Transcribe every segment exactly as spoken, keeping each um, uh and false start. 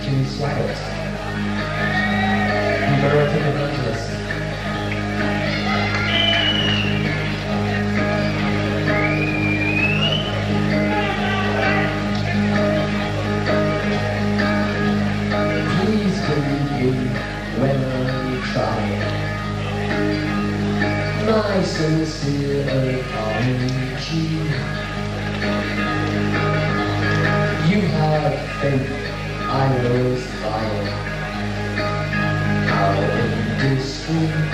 to Swagger. American Evangelist. Please believe me when I try. My sincere apology. You have faith, I was fire. How indiscreet.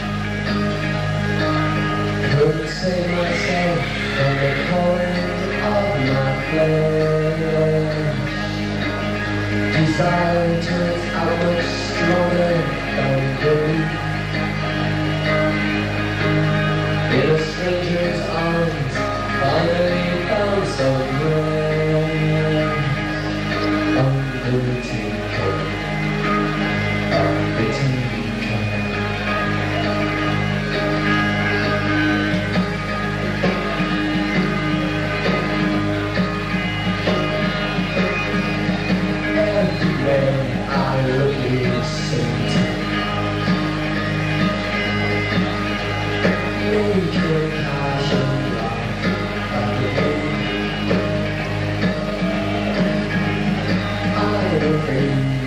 Couldn't save myself from the cold of my flesh. Desire turns out much stronger than belief. In a stranger's arms, finally found some rest. Under the tinkle of the tinkle. Everywhere I look is Satan. Naked passion like a baby. I'm afraid